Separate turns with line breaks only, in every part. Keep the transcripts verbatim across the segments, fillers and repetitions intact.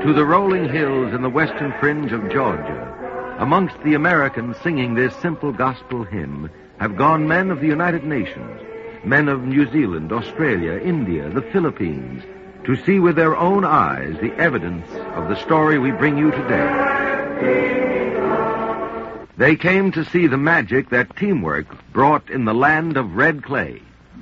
to the rolling hills in the western fringe of Georgia, amongst the Americans singing this simple gospel hymn, have gone men of the United Nations, men of New Zealand, Australia, India, the Philippines, to see with their own eyes the evidence of the story we bring you today. They came to see the magic that teamwork brought in the land of red clay.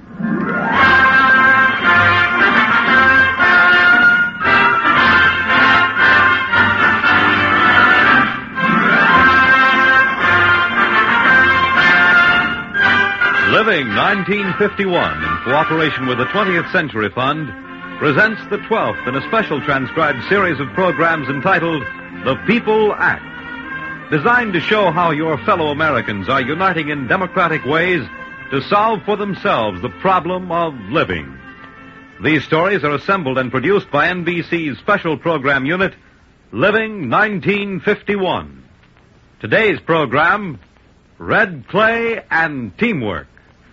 Living nineteen fifty-one, in cooperation with the twentieth Century Fund, presents the twelfth in a special transcribed series of programs entitled The People Act, designed to show how your fellow Americans are uniting in democratic ways to solve for themselves the problem of living. These stories are assembled and produced by N B C's special program unit, Living nineteen fifty-one. Today's program, Red Clay and Teamwork.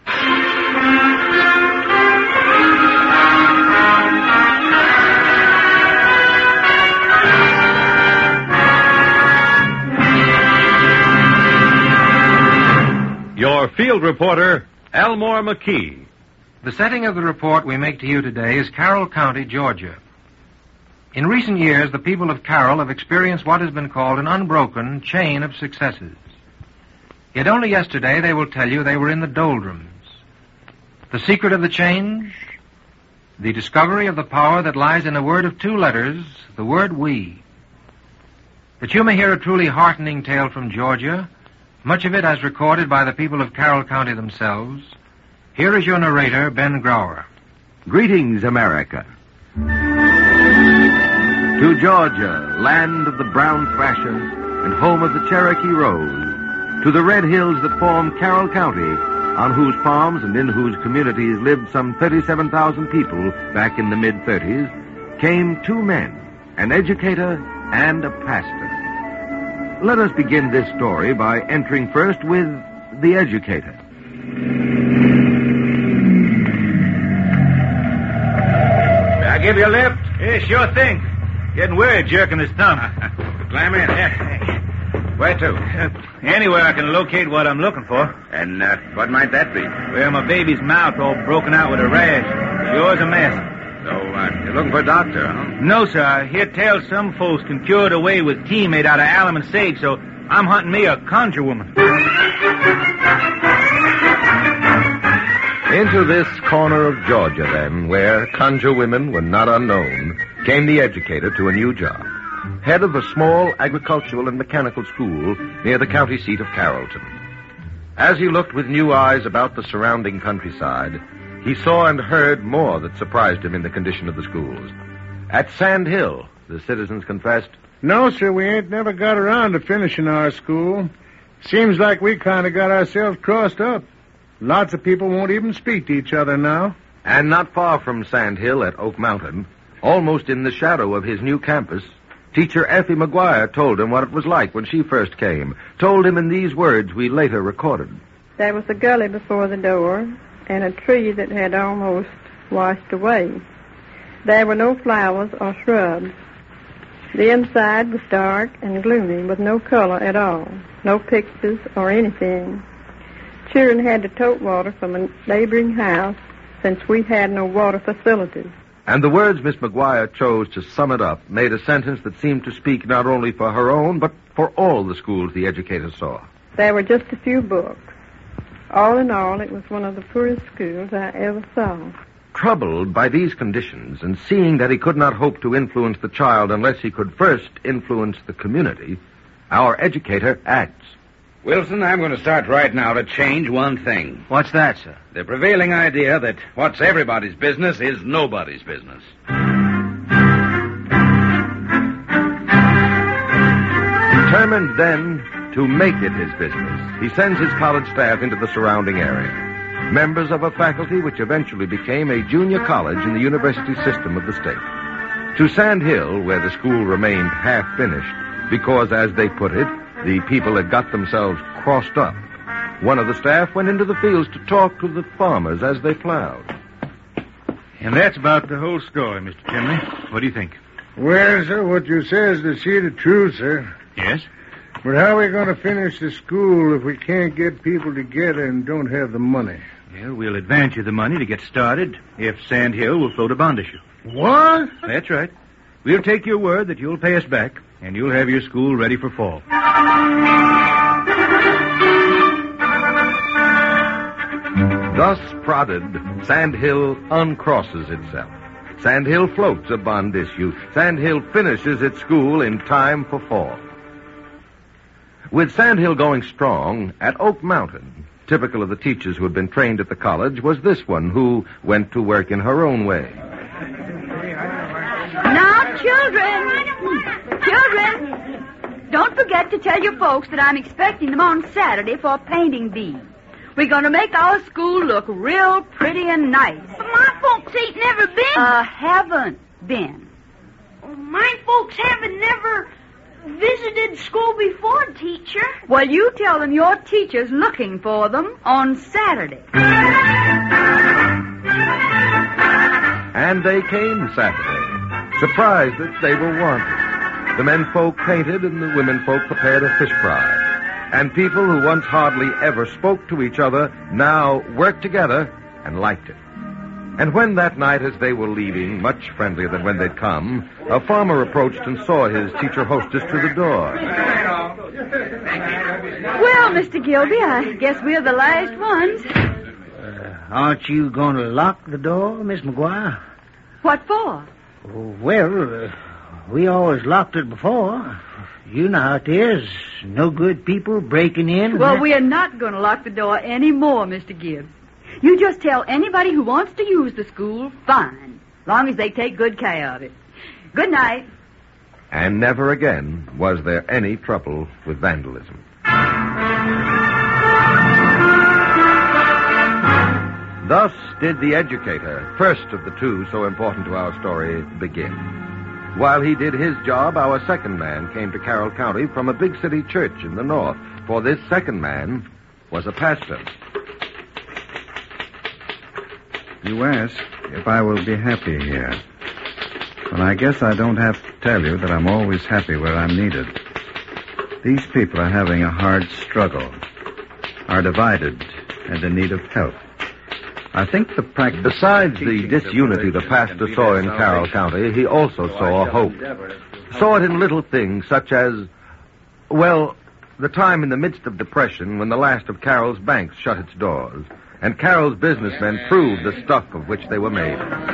Your field reporter, Elmore McKee.
The setting of the report we make to you today is Carroll County, Georgia. In recent years, the people of Carroll have experienced what has been called an unbroken chain of successes. Yet only yesterday they will tell you they were in the doldrums. The secret of the change? The discovery of the power that lies in a word of two letters, the word we. That you may hear a truly heartening tale from Georgia, much of it as recorded by the people of Carroll County themselves, here is your narrator, Ben Grauer.
Greetings, America. To Georgia, land of the brown thrasher and home of the Cherokee Rose, to the red hills that form Carroll County, on whose farms and in whose communities lived some thirty-seven thousand people back in the mid-thirties, came two men, an educator and a pastor. Let us begin this story by entering first with the educator.
May I give you a lift? Yeah, sure thing. Getting weary jerking his thumb.
Climb in. Where to?
Uh, anywhere I can locate what I'm looking for.
And uh, what might that be?
Where my baby's mouth all broken out with a rash. Sure's a mess.
So, uh, you're looking for a doctor, huh?
No, sir. I hear tell some folks can cure it away with tea made out of alum and sage, so I'm hunting me a conjure woman.
Into this corner of Georgia, then, where conjure women were not unknown, came the educator to a new job. Head of a small agricultural and mechanical school near the county seat of Carrollton. As he looked with new eyes about the surrounding countryside, he saw and heard more that surprised him in the condition of the schools. At Sand Hill, the citizens confessed,
"No, sir, we ain't never got around to finishing our school. Seems like we kind of got ourselves crossed up. Lots of people won't even speak to each other now."
And not far from Sand Hill at Oak Mountain, almost in the shadow of his new campus, Teacher Effie McGuire told him what it was like when she first came, told him in these words we later recorded.
There was a gully before the door and a tree that had almost washed away. There were no flowers or shrubs. The inside was dark and gloomy with no color at all, no pictures or anything. Children had to tote water from a neighboring house since we had no water facilities.
And the words Miss McGuire chose to sum it up made a sentence that seemed to speak not only for her own, but for all the schools the educator saw.
There were just a few books. All in all, it was one of the poorest schools I ever saw.
Troubled by these conditions, and seeing that he could not hope to influence the child unless he could first influence the community, our educator acts.
Wilson, I'm going to start right now to change one thing.
What's that, sir?
The prevailing idea that what's everybody's business is nobody's business.
Determined then to make it his business, he sends his college staff into the surrounding area, members of a faculty which eventually became a junior college in the university system of the state. To Sand Hill, where the school remained half-finished, because, as they put it, the people had got themselves crossed up. One of the staff went into the fields to talk to the farmers as they plowed.
And that's about the whole story, Mister Chimney. What do you think?
Well, sir, what you say is the sheet of truth, sir.
Yes?
But how are we going to finish the school if we can't get people together and don't have the money?
Well, we'll advance you the money to get started if Sand Hill will float a bond issue.
What?
That's right. We'll take your word that you'll pay us back, and you'll have your school ready for fall.
Thus prodded, Sand Hill uncrosses itself. Sand Hill floats a bond issue. Sand Hill finishes its school in time for fall. With Sand Hill going strong, at Oak Mountain, typical of the teachers who had been trained at the college, was this one who went to work in her own way.
Now, children, children, don't forget to tell your folks that I'm expecting them on Saturday for a painting bee. We're going to make our school look real pretty and nice.
But my folks ain't never been.
Uh, haven't been.
My folks haven't never visited school before, teacher.
Well, you tell them your teacher's looking for them on Saturday.
And they came Saturday, surprised that they were wanted. The men folk painted and the women folk prepared a fish fry. And people who once hardly ever spoke to each other now worked together and liked it. And when that night, as they were leaving, much friendlier than when they'd come, a farmer approached and saw his teacher hostess to the door.
Well, Mister Gilby, I guess we're the last ones.
Uh, aren't you going to lock the door, Miss McGuire?
What for?
Oh, well, uh, we always locked it before. You know how it is. No good people breaking in.
Well, we are not going to lock the door anymore, Mister Gibbs. You just tell anybody who wants to use the school, fine, long as they take good care of it. Good night.
And never again was there any trouble with vandalism. Thus did the educator, first of the two so important to our story, begin. While he did his job, our second man came to Carroll County from a big city church in the north, for this second man was a pastor.
You ask if I will be happy here. Well, I guess I don't have to tell you that I'm always happy where I'm needed. These people are having a hard struggle, are divided, and in need of help. I think the practice...
Besides the disunity the pastor saw in Carroll County, he also saw hope. Saw it in little things such as, well, the time in the midst of depression when the last of Carroll's banks shut its doors, and Carroll's businessmen proved the stuff of which they were made.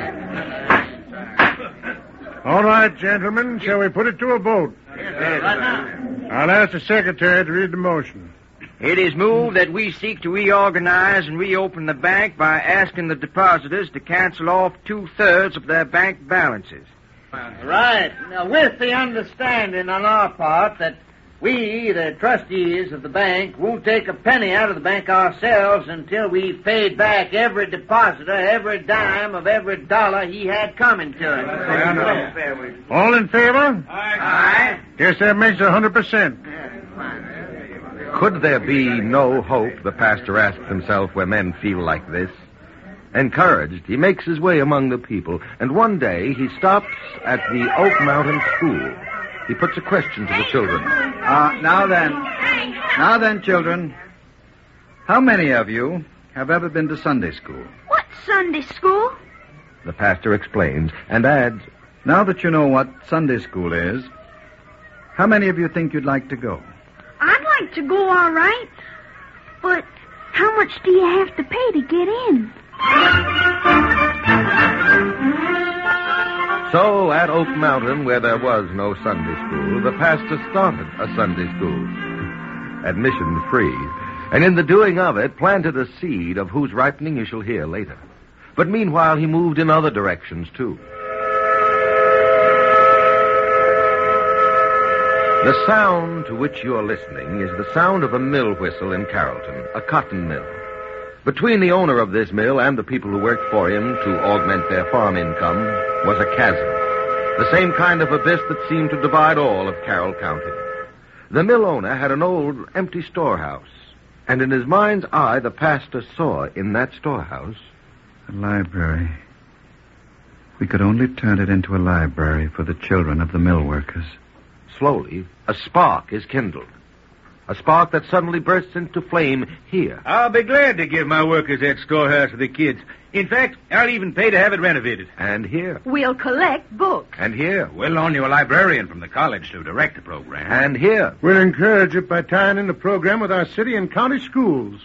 All right, gentlemen, shall we put it to a vote? I'll ask the secretary to read the motion.
It is moved that we seek to reorganize and reopen the bank by asking the depositors to cancel off two-thirds of their bank balances.
Right. Now, with the understanding on our part that we, the trustees of the bank, won't take a penny out of the bank ourselves until we've paid back every depositor every dime of every dollar he had coming to him.
All in favor?
Aye. Aye.
Guess that makes a hundred percent.
Could there be no hope, the pastor asked himself, where men feel like this? Encouraged, he makes his way among the people, and one day he stops at the Oak Mountain School. He puts a question to the children.
Uh, now then, now then, children, how many of you have ever been to Sunday school?
What Sunday school?
The pastor explains and adds,
now that you know what Sunday school is, how many of you think you'd like to go?
I'd like to go, all right. But how much do you have to pay to get in?
So, at Oak Mountain, where there was no Sunday school, the pastor started a Sunday school. Admission free. And in the doing of it, planted a seed of whose ripening you shall hear later. But meanwhile, he moved in other directions, too. The sound to which you're listening is the sound of a mill whistle in Carrollton, a cotton mill. Between the owner of this mill and the people who worked for him to augment their farm income was a chasm, the same kind of abyss that seemed to divide all of Carroll County. The mill owner had an old, empty storehouse, and in his mind's eye, the pastor saw in that storehouse
a library. we could only turn it into a library for the children of the mill workers.
Slowly, a spark is kindled. A spark that suddenly bursts into flame here.
I'll be glad to give my workers that storehouse for the kids. In fact, I'll even pay to have it renovated.
And here.
We'll collect books.
And here.
We'll loan you a librarian from the college to direct the program.
And here.
We'll encourage it by tying in the program with our city and county schools.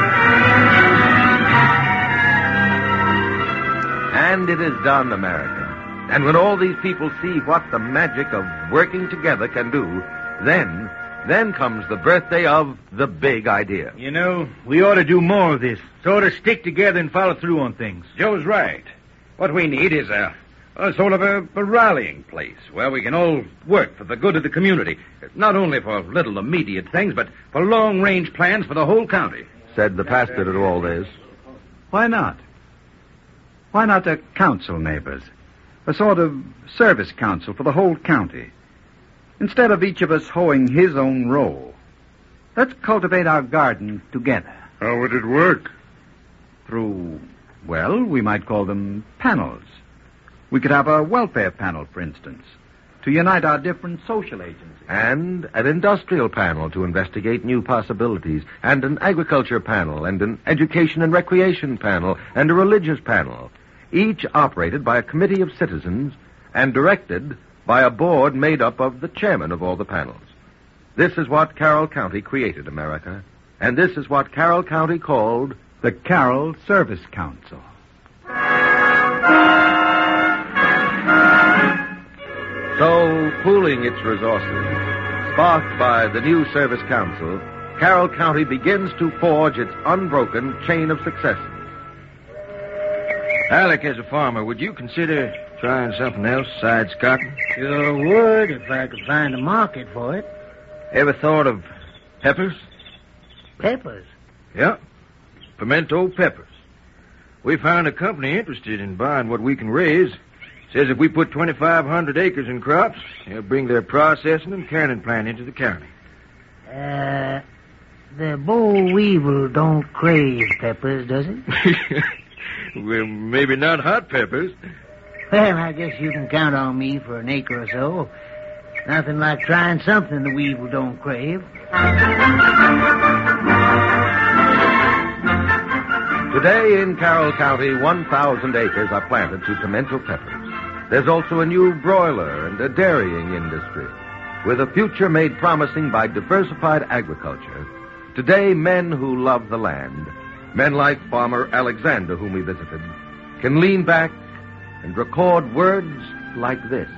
And it is done, America. And when all these people see what the magic of working together can do, then, then comes the birthday of the big idea.
You know, we ought to do more of this. Sort of stick together and follow through on things.
Joe's right. What we need is a, a sort of a, a rallying place where we can all work for the good of the community. Not only for little immediate things, but for long-range plans for the whole county.
Said the pastor to all this.
Why not? Why not a council, neighbors? A sort of service council for the whole county. Instead of each of us hoeing his own row, let's cultivate our garden together.
How would it work?
Through, well, we might call them panels. We could have a welfare panel, for instance, to unite our different social agencies.
And an industrial panel to investigate new possibilities, and an agriculture panel, and an education and recreation panel, and a religious panel, each operated by a committee of citizens and directed by a board made up of the chairman of all the panels. This is what Carroll County created, America, and this is what Carroll County called
the Carroll Service Council.
So, pooling its resources, sparked by the new Service Council, Carroll County begins to forge its unbroken chain of successes.
Alec, as a farmer, would you consider trying something else besides cotton?
Sure would if I could find a market for it.
Ever thought of peppers?
Peppers?
Yeah, pimento peppers. We found a company interested in buying what we can raise. Says if we put twenty-five hundred acres in crops, they'll bring their processing and canning plant into the county.
Uh, the boll weevil don't crave peppers, does it?
Well, maybe not hot peppers.
Well, I guess you can count on me for an acre or so. Nothing like trying something the weevil don't crave.
Today in Carroll County, one thousand acres are planted to pimento peppers. There's also a new broiler and a dairying industry. With a future made promising by diversified agriculture, today men who love the land, men like Farmer Alexander, whom we visited, can lean back and record words like this.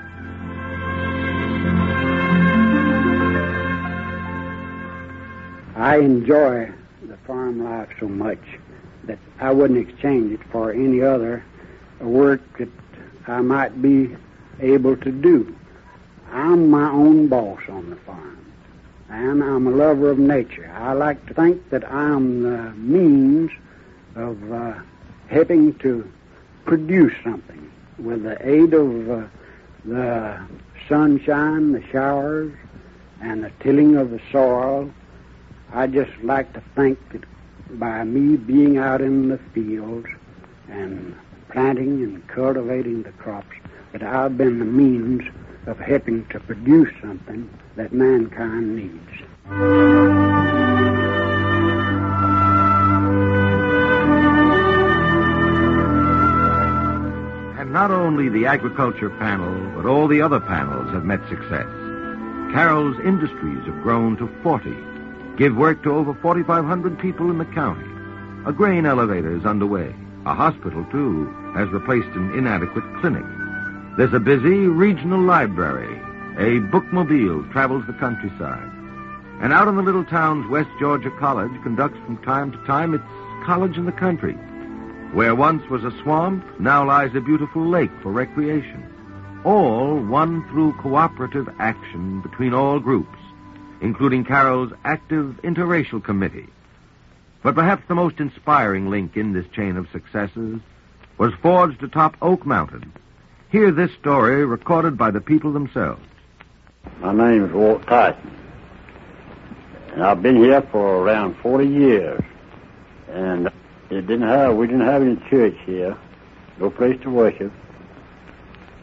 I enjoy the farm life so much that I wouldn't exchange it for any other work that I might be able to do. I'm my own boss on the farm, and I'm a lover of nature. I like to think that I'm the means of uh, helping to produce something with the aid of uh, the sunshine, the showers, and the tilling of the soil. I just like to think that by me being out in the fields and planting and cultivating the crops, that I've been the means of helping to produce something that mankind needs.
And not only the agriculture panel, but all the other panels have met success. Carroll's industries have grown to forty, give work to over forty-five hundred people in the county. A grain elevator is underway. A hospital, too, has replaced an inadequate clinic. There's a busy regional library. A bookmobile travels the countryside. And out in the little town's West Georgia College conducts from time to time its college in the country. Where once was a swamp, now lies a beautiful lake for recreation. All won through cooperative action between all groups, including Carroll's active interracial committee. But perhaps the most inspiring link in this chain of successes was forged atop Oak Mountain. Hear this story recorded by the people themselves.
My name is Walt Tyson, and I've been here for around forty years. And it didn't have, we didn't have any church here, no place to worship.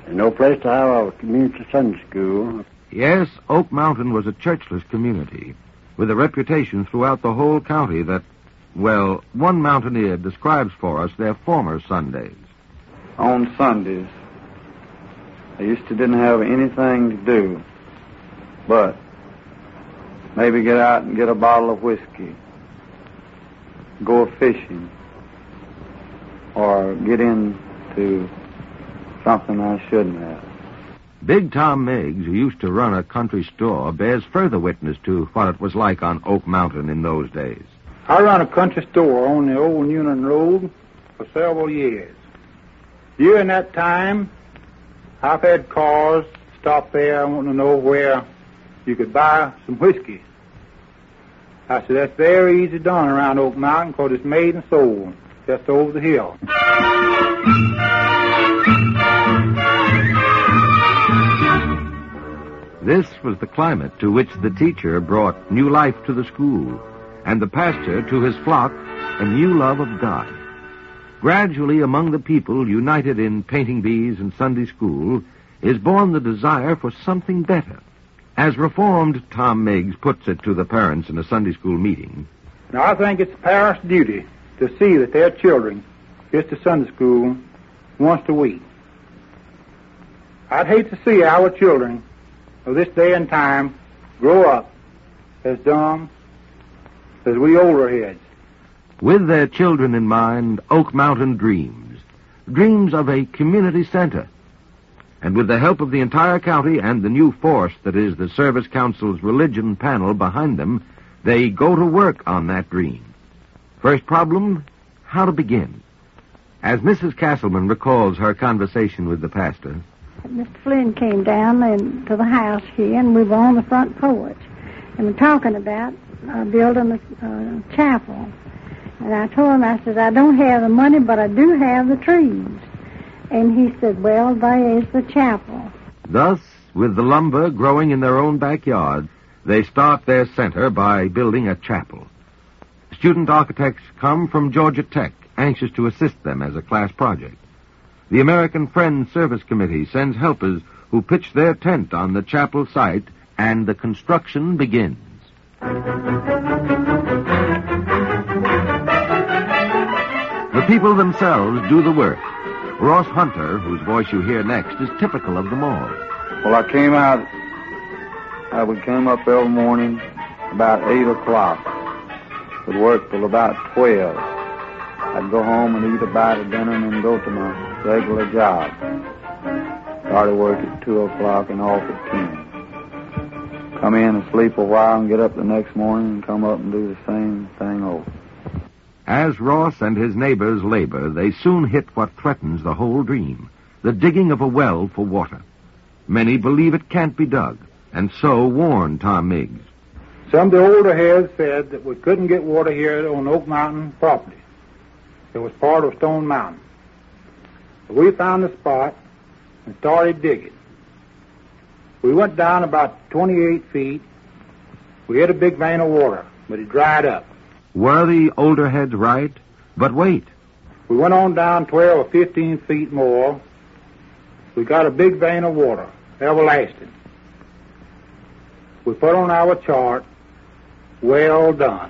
and no place to have a community Sunday school.
Yes, Oak Mountain was a churchless community with a reputation throughout the whole county that, well, one mountaineer describes for us their former Sundays.
On Sundays, I used to didn't have anything to do but maybe get out and get a bottle of whiskey, go fishing, or get into something I shouldn't have.
Big Tom Meigs, who used to run a country store, bears further witness to what it was like on Oak Mountain in those days.
I run a country store on the old Union Road for several years. During that time, I've had cars stop there wanting to know where you could buy some whiskey. I said, that's very easy done around Oak Mountain because it's made and sold just over the hill.
This was the climate to which the teacher brought new life to the school, and the pastor to his flock a new love of God. Gradually, among the people united in painting bees and Sunday school, is born the desire for something better. As Reformed Tom Meigs puts it to the parents in a Sunday school meeting,
now, I think it's the parents' duty to see that their children get to Sunday school once a week. I'd hate to see our children of this day and time grow up as dumb as we older heads.
With their children in mind, Oak Mountain dreams. Dreams of a community center. And with the help of the entire county and the new force that is the Service Council's religion panel behind them, they go to work on that dream. First problem, how to begin. As Missus Castleman recalls her conversation with the pastor,
Mister Flynn came down and to the house here, and we were on the front porch, and we're talking about uh, building a uh, chapel. And I told him, I said, I don't have the money, but I do have the trees. And he said, well, there is the chapel.
Thus, with the lumber growing in their own backyard, they start their center by building a chapel. Student architects come from Georgia Tech, anxious to assist them as a class project. The American Friends Service Committee sends helpers who pitch their tent on the chapel site, and the construction begins. The people themselves do the work. Ross Hunter, whose voice you hear next, is typical of them all.
Well, I came out, I would come up every morning about eight o'clock. Would work till about twelve. I'd go home and eat a bite of dinner and then go to my regular job. Started work at two o'clock and off at ten. Come in and sleep a while and get up the next morning and come up and do the same thing over.
As Ross and his neighbors labor, they soon hit what threatens the whole dream, the digging of a well for water. Many believe it can't be dug, and so warn Tom Meigs.
Some of the older heads said that we couldn't get water here on Oak Mountain property. It was part of Stone Mountain. We found the spot and started digging. We went down about twenty-eight feet. We hit a big vein of water, but it dried up.
Were the older heads right? But wait.
We went on down twelve or fifteen feet more. We got a big vein of water, everlasting. We put on our chart, well done.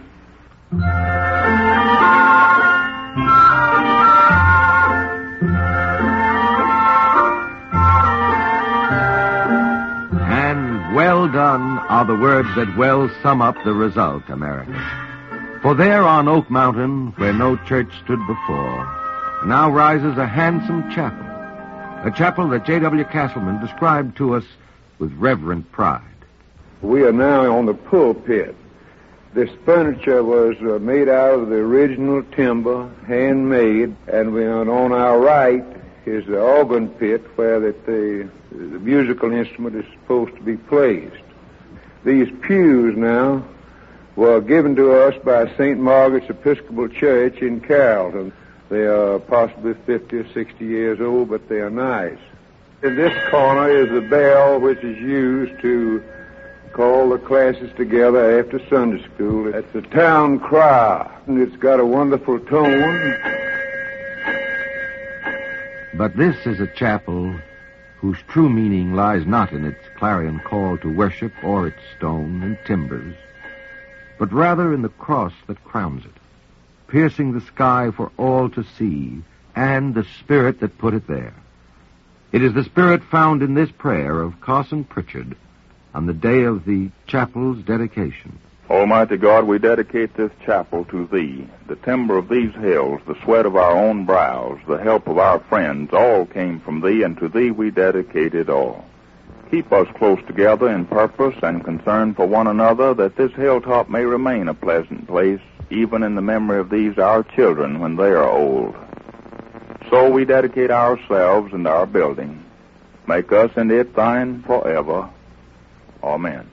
And well done are the words that well sum up the result, America. For there on Oak Mountain, where no church stood before, now rises a handsome chapel. A chapel that J W Castleman described to us with reverent pride.
We are now on the pulpit. This furniture was uh, made out of the original timber, handmade, and we, on our right is the organ pit where that the, the musical instrument is supposed to be placed. These pews now were given to us by Saint Margaret's Episcopal Church in Carrollton. They are possibly fifty or sixty years old, but they are nice. In this corner is the bell which is used to call the classes together after Sunday school. It's the town cry, and it's got a wonderful tone.
But this is a chapel whose true meaning lies not in its clarion call to worship or its stone and timbers, but rather in the cross that crowns it, piercing the sky for all to see, and the spirit that put it there. It is the spirit found in this prayer of Carson Pritchard on the day of the chapel's dedication.
Almighty God, we dedicate this chapel to Thee. The timber of these hills, the sweat of our own brows, the help of our friends, all came from Thee, and to Thee we dedicate it all. Keep us close together in purpose and concern for one another, that this hilltop may remain a pleasant place, even in the memory of these our children when they are old. So we dedicate ourselves and our building. Make us and it Thine forever. Amen.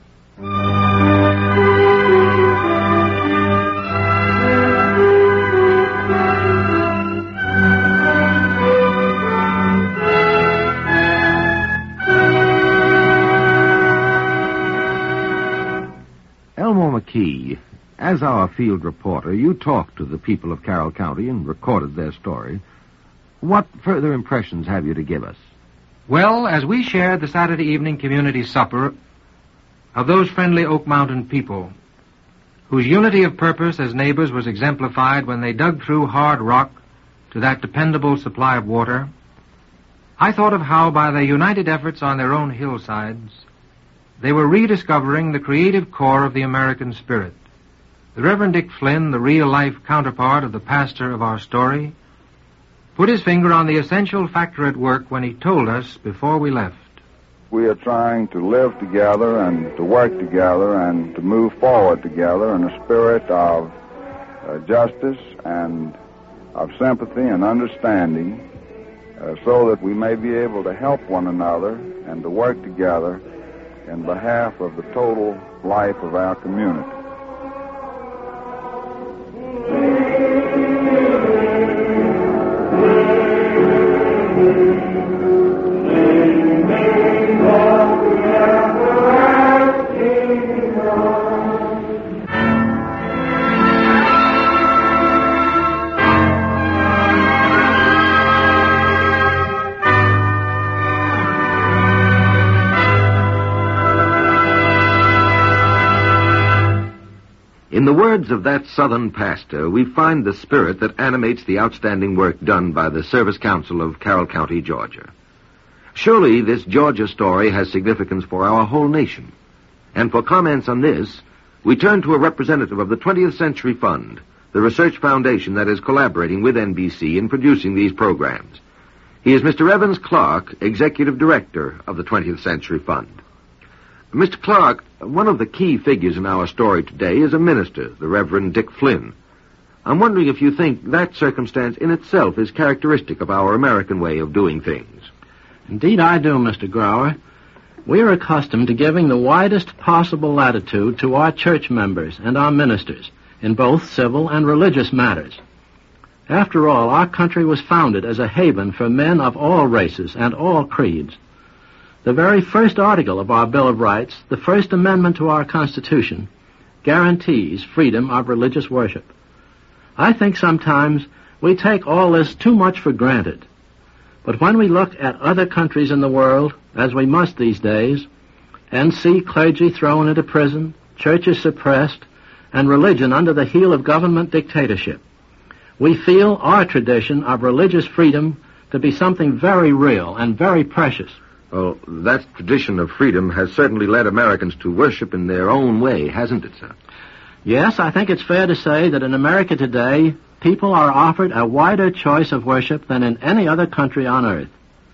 Elmore McKee, as our field reporter, you talked to the people of Carroll County and recorded their story. What further impressions have you to give us?
Well, as we shared the Saturday evening community supper of those friendly Oak Mountain people, whose unity of purpose as neighbors was exemplified when they dug through hard rock to that dependable supply of water, I thought of how, by their united efforts on their own hillsides, they were rediscovering the creative core of the American spirit. The Reverend Dick Flynn, the real-life counterpart of the pastor of our story, put his finger on the essential factor at work when he told us before we left.
We are trying to live together and to work together and to move forward together in a spirit of uh, justice and of sympathy and understanding, uh, so that we may be able to help one another and to work together in behalf of the total life of our community.
In the words of that Southern pastor, we find the spirit that animates the outstanding work done by the Service Council of Carroll County, Georgia. Surely this Georgia story has significance for our whole nation. And for comments on this, we turn to a representative of the twentieth Century Fund, the research foundation that is collaborating with N B C in producing these programs. He is Mister Evans Clark, Executive Director of the twentieth Century Fund. Mister Clark, one of the key figures in our story today is a minister, the Reverend Dick Flynn. I'm wondering if you think that circumstance in itself is characteristic of our American way of doing things.
Indeed I do, Mister Grower. We are accustomed to giving the widest possible latitude to our church members and our ministers in both civil and religious matters. After all, our country was founded as a haven for men of all races and all creeds. The very first article of our Bill of Rights, the First Amendment to our Constitution, guarantees freedom of religious worship. I think sometimes we take all this too much for granted. But when we look at other countries in the world, as we must these days, and see clergy thrown into prison, churches suppressed, and religion under the heel of government dictatorship, we feel our tradition of religious freedom to be something very real and very precious.
Well, that tradition of freedom has certainly led Americans to worship in their own way, hasn't it, sir?
Yes, I think it's fair to say that in America today, people are offered a wider choice of worship than in any other country on earth.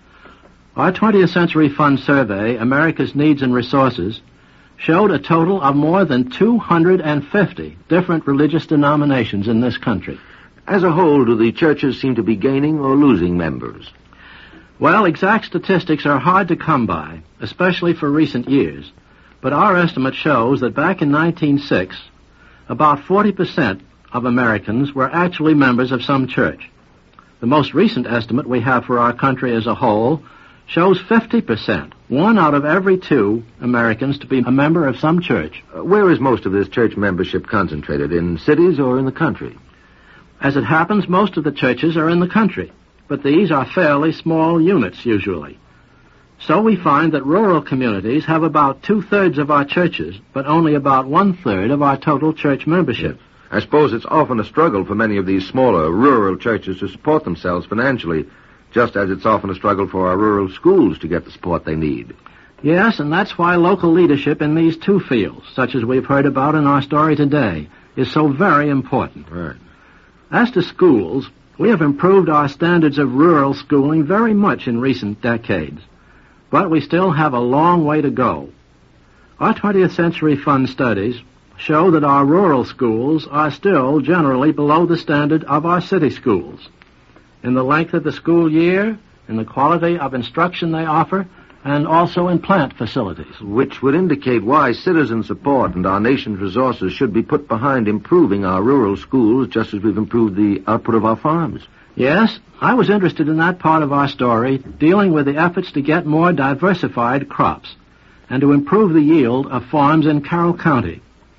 Our twentieth Century Fund survey, America's Needs and Resources, showed a total of more than two hundred fifty different religious denominations in this country.
As a whole, do the churches seem to be gaining or losing members?
Well, exact statistics are hard to come by, especially for recent years. But our estimate shows that back in nineteen oh six, about forty percent of Americans were actually members of some church. The most recent estimate we have for our country as a whole shows fifty percent, one out of every two Americans to be a member of some church.
Uh, where is most of this church membership concentrated, in cities or in the country?
As it happens, most of the churches are in the country. But these are fairly small units, usually. So we find that rural communities have about two-thirds of our churches, but only about one-third of our total church membership.
I suppose it's often a struggle for many of these smaller rural churches to support themselves financially, just as it's often a struggle for our rural schools to get the support they need.
Yes, and that's why local leadership in these two fields, such as we've heard about in our story today, is so very important.
Right.
As to schools, we have improved our standards of rural schooling very much in recent decades, but we still have a long way to go. Our twentieth Century Fund studies show that our rural schools are still generally below the standard of our city schools in the length of the school year, in the quality of instruction they offer, and also in plant facilities.
Which would indicate why citizen support and our nation's resources should be put behind improving our rural schools just as we've improved the output of our farms.
Yes, I was interested in that part of our story, dealing with the efforts to get more diversified crops and to improve the yield of farms in Carroll County.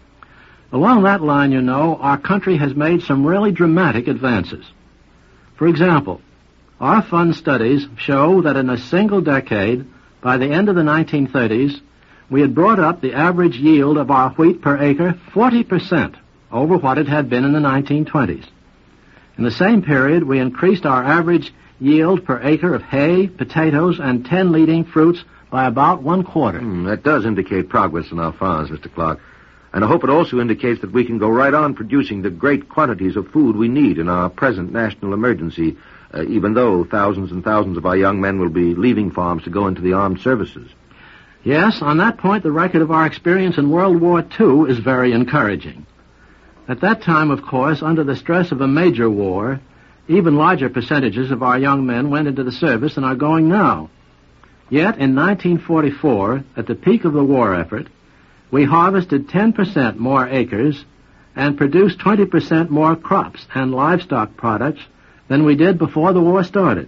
Along that line, you know, our country has made some really dramatic advances. For example, our fund studies show that in a single decade, by the end of the nineteen thirties, we had brought up the average yield of our wheat per acre forty percent over what it had been in the nineteen twenties. In the same period, we increased our average yield per acre of hay, potatoes, and ten leading fruits by about one quarter.
Mm, that does indicate progress in our farms, Mister Clark. And I hope it also indicates that we can go right on producing the great quantities of food we need in our present national emergency, uh, even though thousands and thousands of our young men will be leaving farms to go into the armed services.
Yes, on that point, the record of our experience in World War Two is very encouraging. At that time, of course, under the stress of a major war, even larger percentages of our young men went into the service than are going now. Yet, in nineteen forty-four, at the peak of the war effort, we harvested ten percent more acres and produced twenty percent more crops and livestock products than we did before the war started.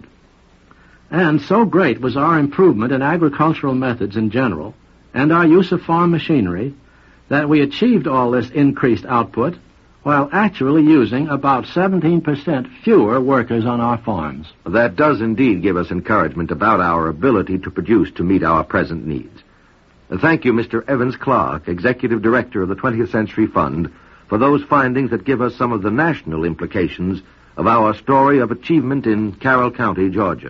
And so great was our improvement in agricultural methods in general and our use of farm machinery that we achieved all this increased output while actually using about seventeen percent fewer workers on our farms.
That does indeed give us encouragement about our ability to produce to meet our present needs. Thank you, Mister Evans Clark, Executive Director of the twentieth Century Fund, for those findings that give us some of the national implications of our story of achievement in Carroll County, Georgia.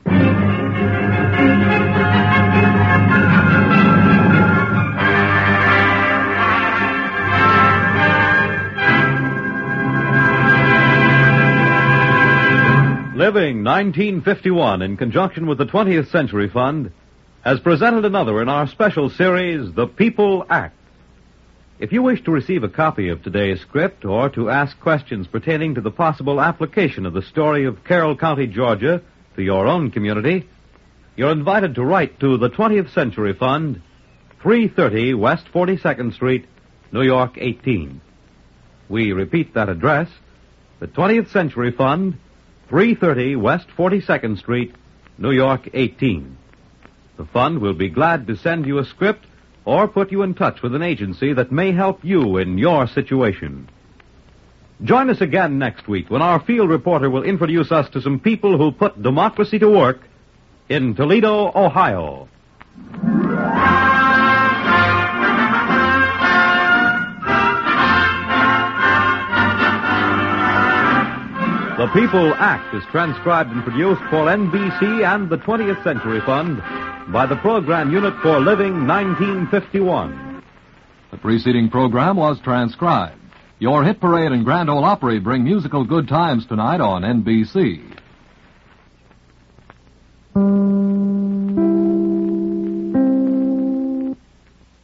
Living nineteen fifty-one in conjunction with the twentieth Century Fund has presented another in our special series, The People Act. If you wish to receive a copy of today's script or to ask questions pertaining to the possible application of the story of Carroll County, Georgia, to your own community, you're invited to write to the twentieth Century Fund, three thirty West forty-second Street, New York eighteen. We repeat that address, the twentieth Century Fund, three thirty West forty-second Street, New York eighteen. The fund will be glad to send you a script or put you in touch with an agency that may help you in your situation. Join us again next week when our field reporter will introduce us to some people who put democracy to work in Toledo, Ohio. The People Act is transcribed and produced for N B C and the twentieth Century Fund by the Program Unit for Living nineteen fifty-one.
The preceding program was transcribed. Your Hit Parade and Grand Ole Opry bring musical good times tonight on N B C.